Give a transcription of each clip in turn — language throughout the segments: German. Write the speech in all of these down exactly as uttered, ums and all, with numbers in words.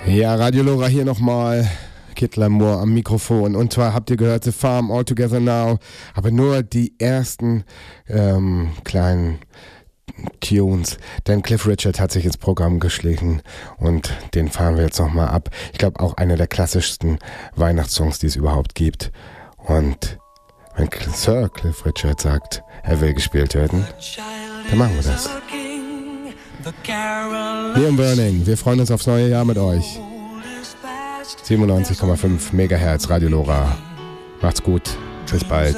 Ja, Radio Lora hier nochmal. Kid Lamour am Mikrofon. Und zwar habt ihr gehört The Farm, All Together Now. Aber nur die ersten ähm, kleinen Tunes. Denn Cliff Richard hat sich ins Programm geschlichen und den fahren wir jetzt nochmal ab. Ich glaube auch einer der klassischsten Weihnachtssongs, die es überhaupt gibt. Und wenn Sir Cliff Richard sagt, er will gespielt werden, dann machen wir das. Neon Burning, wir freuen uns aufs neue Jahr mit euch. siebenundneunzig Komma fünf Megahertz, Radio Lora. Macht's gut, bis bald.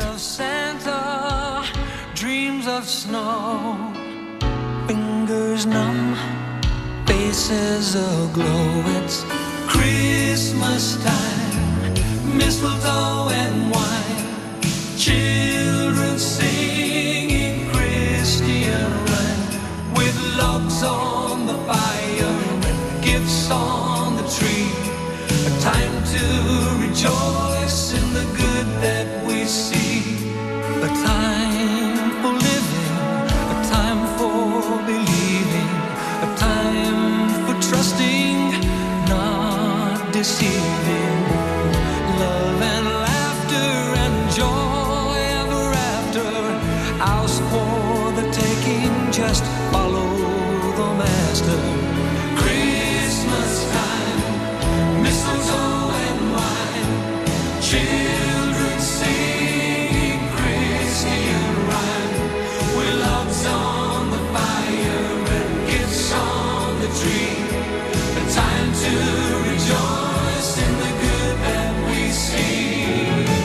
Fingers numb, faces aglow. It's Christmas time, mistletoe and wine, children singing Christian rhyme, with logs on the fire and gifts on the tree. A time to rejoice in the good that we see. A time for living, a time for believing, a time for trusting, not deceiving. Love and laughter and joy ever after. Ours for the taking, just follow the master. Christmas time, mistletoe and wine, children singing Christian rhyme, with logs on the fire and gifts on the tree. A time to rejoice in the good that we see.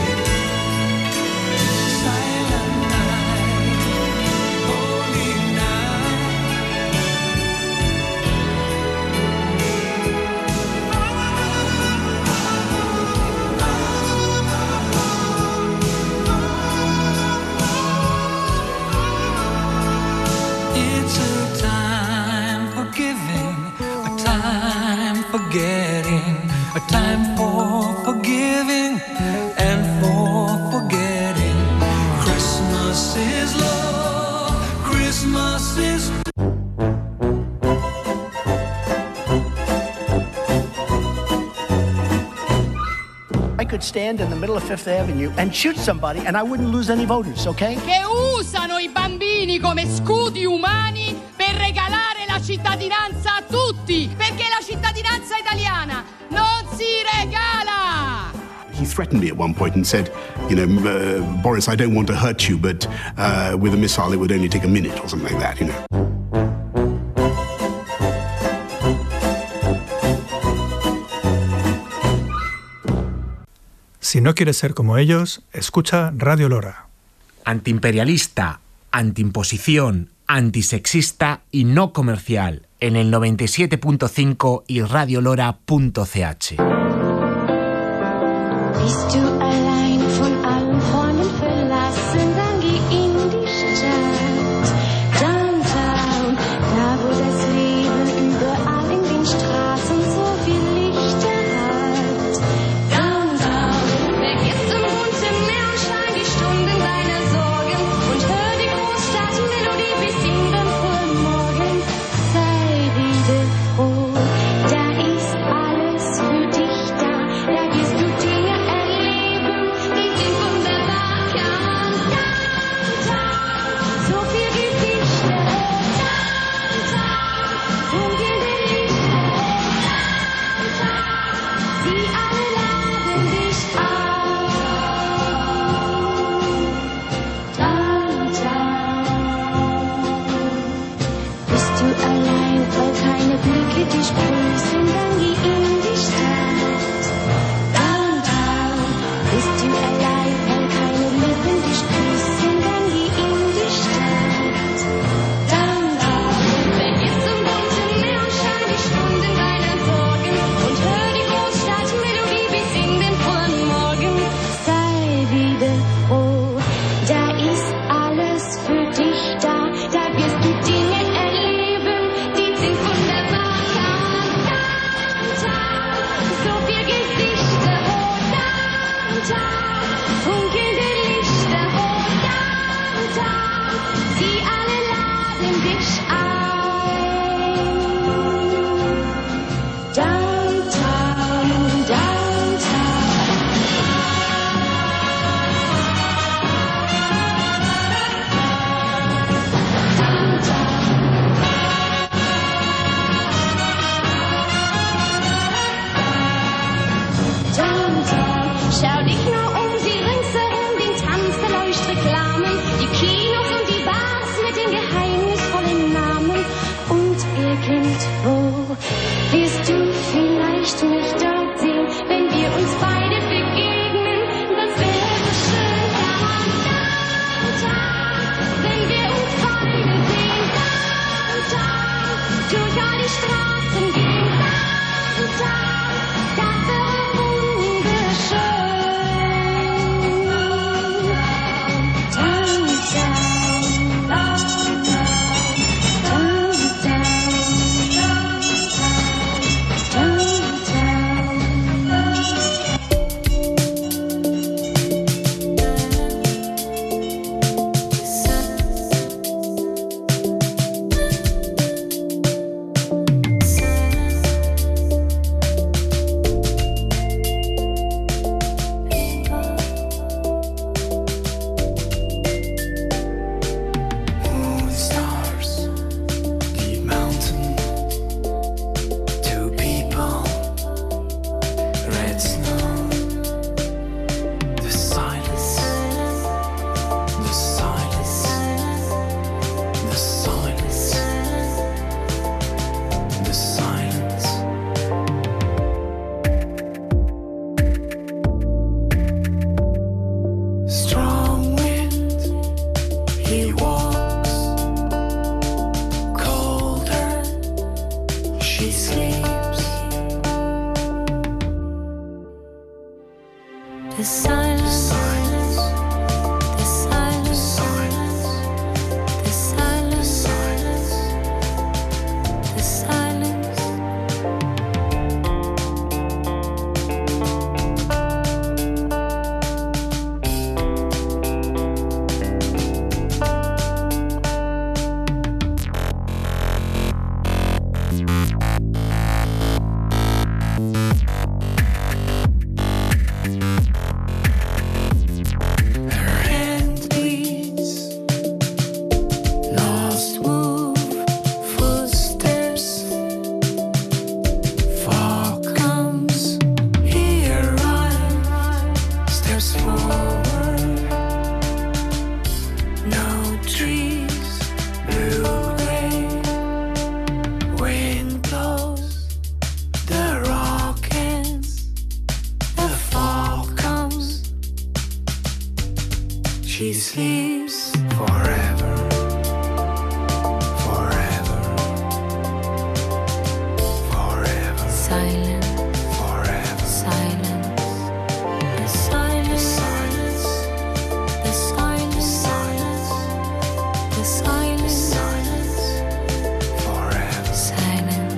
Silent night, holy It's a time for giving, a time for getting, a time for forgiving and for forgetting. Christmas is love, Christmas is I could stand in the middle of Fifth Avenue and shoot somebody and I wouldn't lose any voters, okay? Che usano i bambini come scudi umani per regalare la cittadinanza a tutti, perché la cittadinanza italiana non si regala. He threatened me at one point and said, you know, uh, Boris, I don't want to hurt you, but uh, with a missile it would only take a minute or something like that, you know. Si no quieres ser como ellos, escucha Radio Lora. Antiimperialista, antiimposición, antisexista y no comercial en el noventa y siete punto cinco y radiolora punto c h. Bist du allein von allen Freunden verlassen, dann geh in die Stadt. Downtown, da wo das Leben überall in den Straßen so viel Lichter hat. Downtown, vergiss im bunten Meeresschein die Stunden deiner Sorgen und hör die Großstadtmelodie bis in den frühen Morgen. Sei wieder froh, da ist alles für dich da, da gehst du dir erleben. irgendwo wirst du vielleicht mich dort sehen, wenn wir uns beide begegnen. Das wäre schön, Downtown, wenn wir uns beide sehen. Downtown, durch all die Straßen gehen. Downtown, das wäre wunderschön. Downtown, She sleeps forever, forever, forever. Silent, forever. Silence, the silence, the silence, the silence, silence, forever. Silence.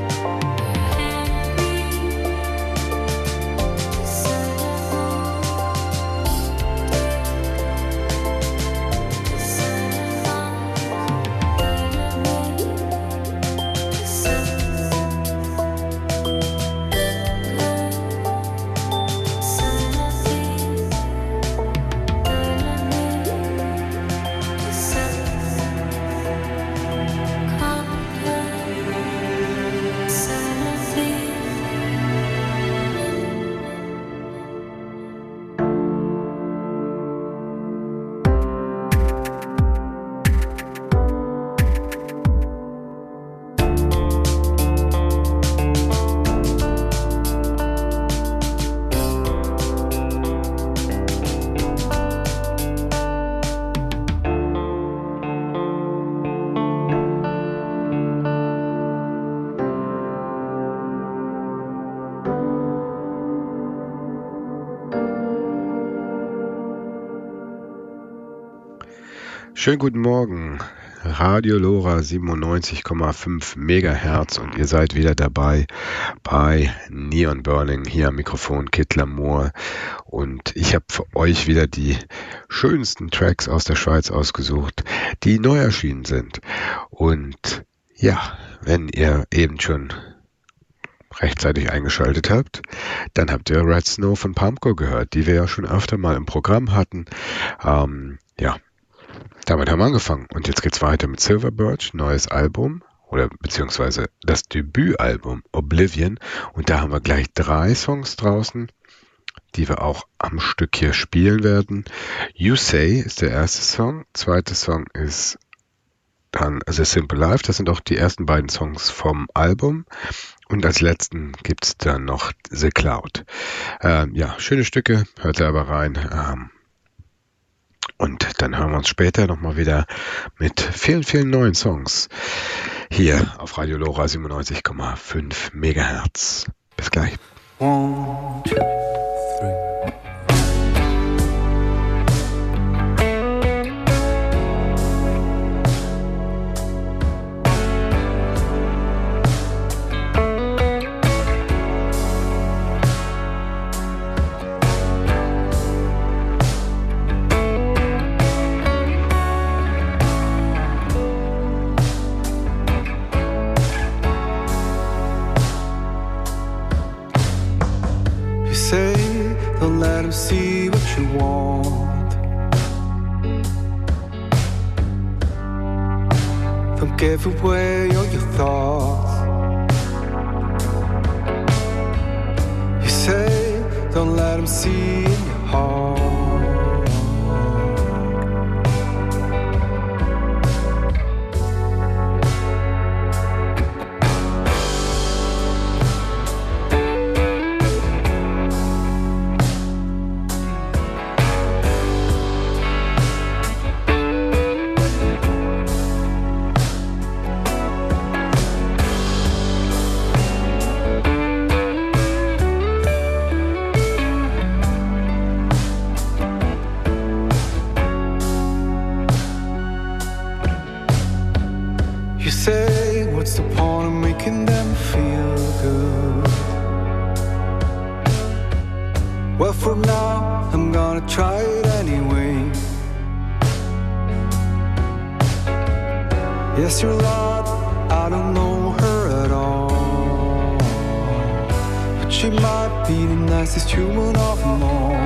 Schönen guten Morgen, Radio Lora siebenundneunzig Komma fünf Megahertz und ihr seid wieder dabei bei Neon Burning, hier am Mikrofon Kid L'Amour, und ich habe für euch wieder die schönsten Tracks aus der Schweiz ausgesucht, die neu erschienen sind. Und ja, wenn ihr eben schon rechtzeitig eingeschaltet habt, dann habt ihr Red Snow von Pumpco gehört, die wir ja schon öfter mal im Programm hatten. Ähm, ja, damit haben wir angefangen und jetzt geht's weiter mit Silver Birch, neues Album oder beziehungsweise das Debütalbum Oblivion, und da haben wir gleich drei Songs draußen, die wir auch am Stück hier spielen werden. You Say ist der erste Song, zweiter Song ist dann The Simple Life. Das sind auch die ersten beiden Songs vom Album. Und als letzten gibt's dann noch The Cloud. Ähm, ja, schöne Stücke, hört selber rein. Ähm, und dann hören wir uns später nochmal wieder mit vielen, vielen neuen Songs hier auf Radio Lora siebenundneunzig Komma fünf Megahertz. Bis gleich. One, two, three. See what you want. Don't give away all your thoughts. You say don't let them see in your heart. Yes, you're loved, I don't know her at all, but she might be the nicest human of them all.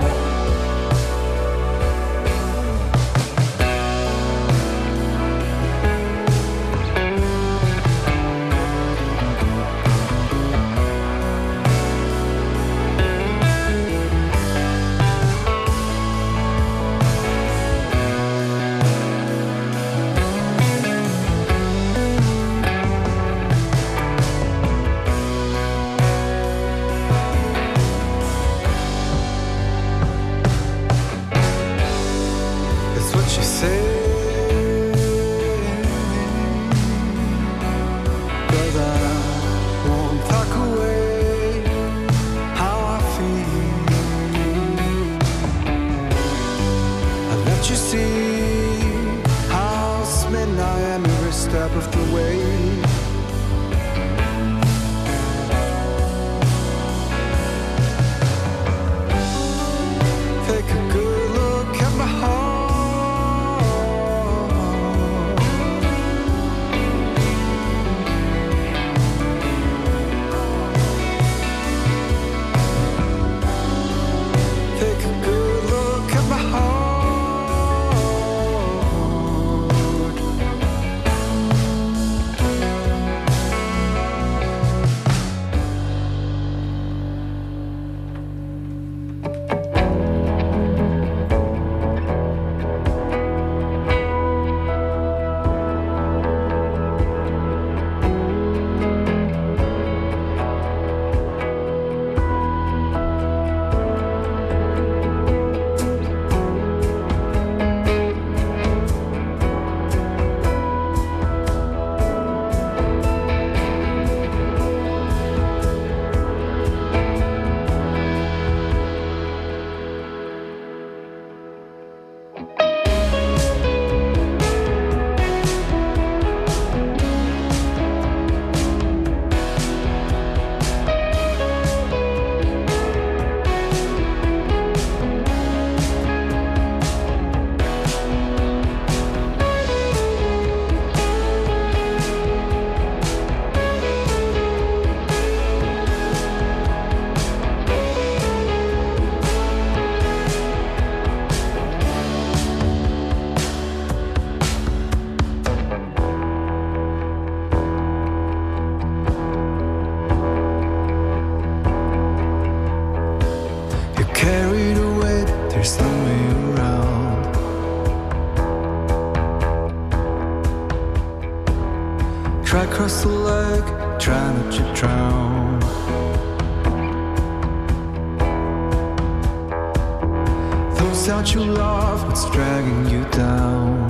what you love, what's dragging you down.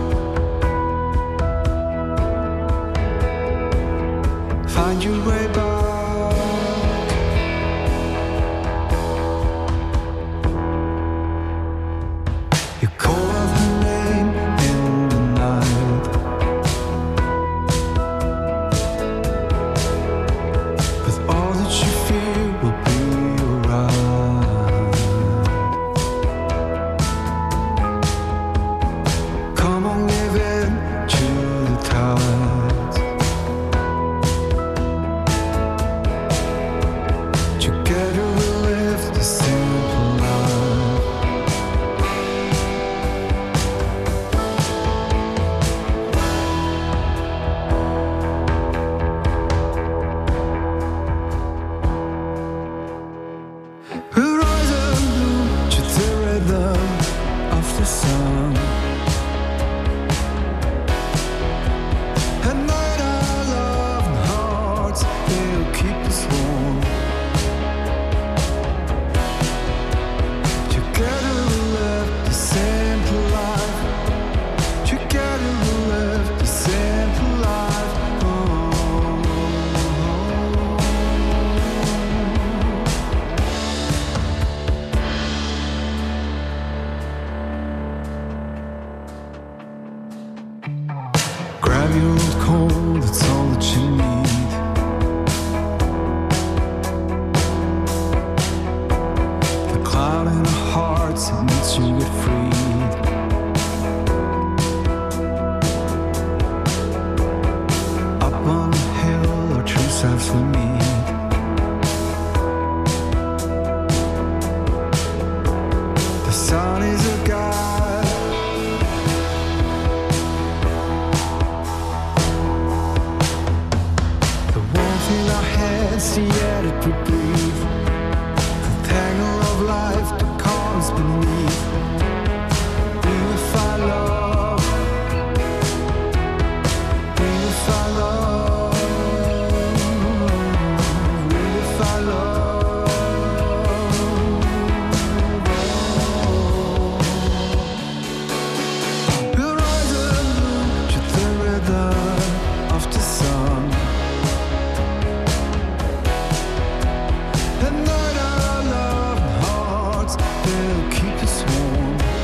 Find your way back. You call out her name in the night, with all that you feel will be alright. Come on, give in to the tides. Together we'll live the simple life. We'll rise and bloom to the rhythm of the sun. At night our love and hearts will keep us warm. Together we'll live the simple life. Together we'll live the simple life. Oh. Grab your old coat, that's all that you need. The cloud in our hearts, it needs to get freed. Up on the hill, our true selves we meet. The sun is a guide. The warmth in our hands, the air that we breathe. The tangle of life that calms beneath. We will find love. We will find love. We will find love. We'll rise and bloom to the rhythm of the sun. At night our love and hearts will keep us warm.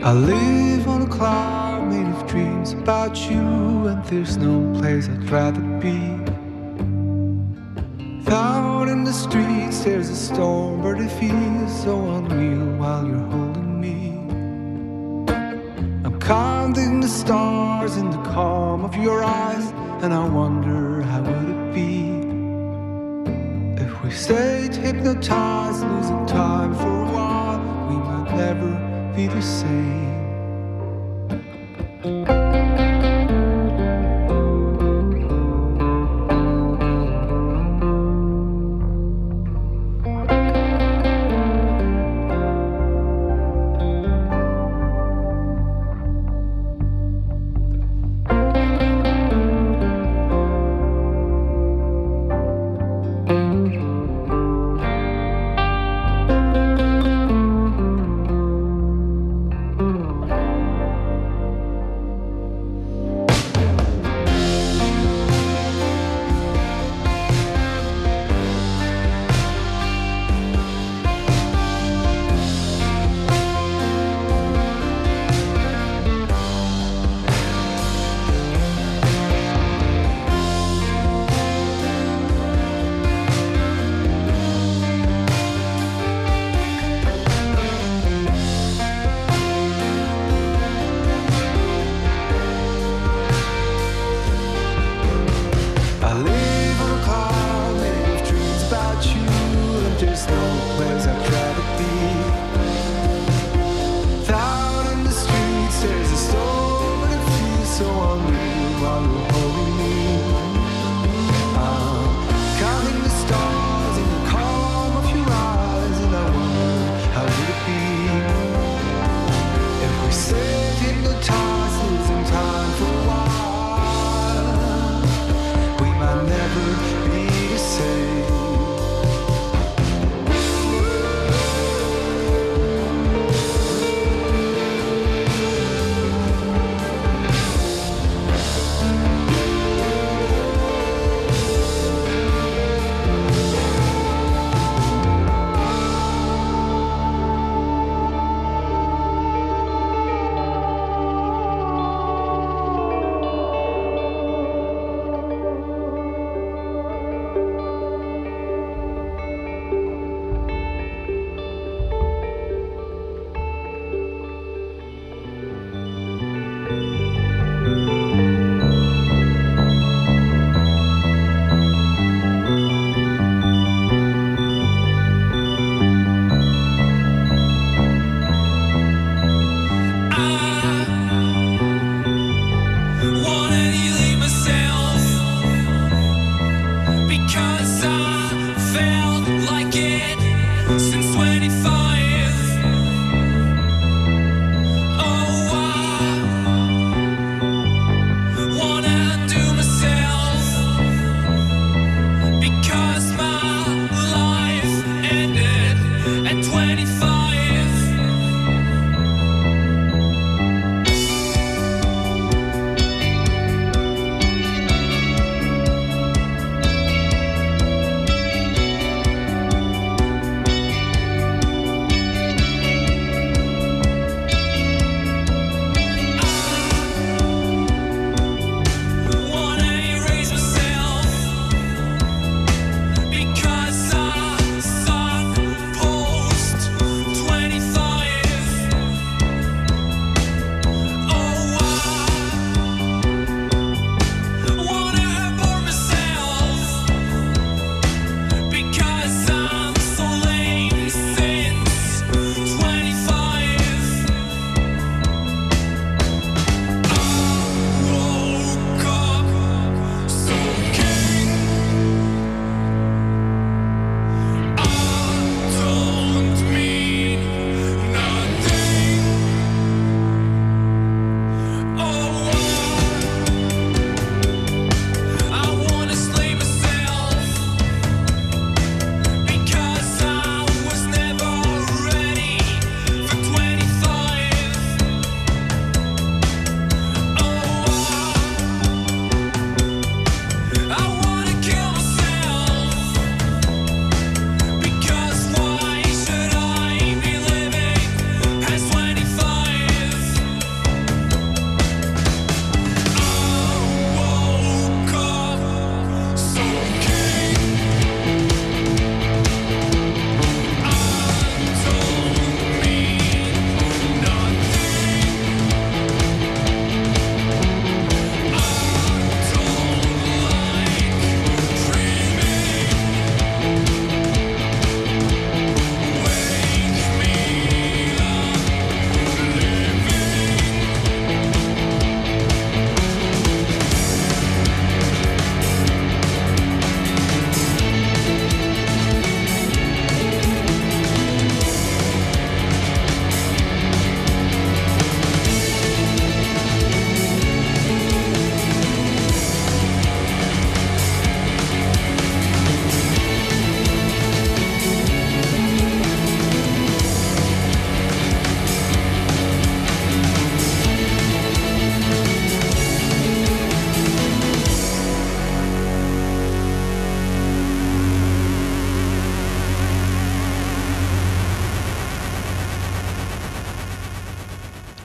I live on a cloud made of dreams about you, and there's no place I'd rather be. Out in the streets there's a storm, but it feels so unreal while you're holding me. I'm counting the stars in the calm of your eyes, and I wonder how would it be if we stayed hypnotized, losing time for a while. We might never be the same.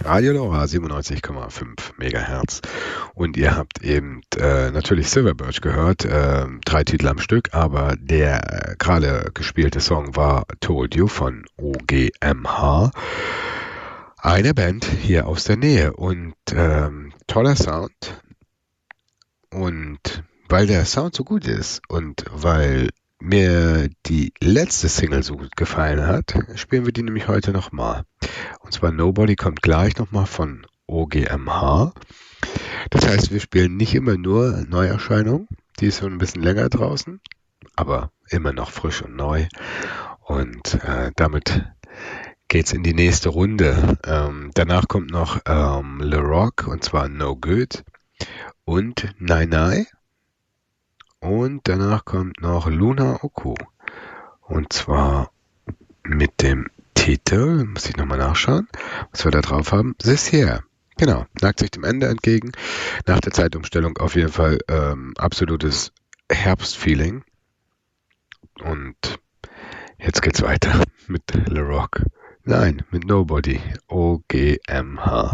Radio Lora siebenundneunzig Komma fünf Megahertz. Und ihr habt eben äh, natürlich Silverbirch gehört, äh, drei Titel am Stück, aber der äh, gerade gespielte Song war Told You von O G M H. Eine Band hier aus der Nähe und ähm, toller Sound. Und weil der Sound so gut ist und weil mir die letzte Single so gut gefallen hat, spielen wir die nämlich heute nochmal. Und zwar Nobody kommt gleich nochmal von O G M H. Das heißt, wir spielen nicht immer nur Neuerscheinungen, die ist schon ein bisschen länger draußen, aber immer noch frisch und neu. Und äh, damit geht's in die nächste Runde. Ähm, danach kommt noch ähm, Le Rock, und zwar No Good und Nai Nai. Und danach kommt noch Luna Oku. Und zwar mit dem Titel, muss ich nochmal nachschauen, was wir da drauf haben. This Year. Genau, neigt sich dem Ende entgegen. Nach der Zeitumstellung auf jeden Fall ähm, absolutes Herbstfeeling. Und jetzt geht's weiter mit Le Rock. Nein, mit Nobody. O G M H.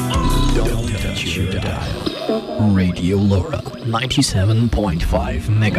Radio Lora ninety-seven point five megahertz.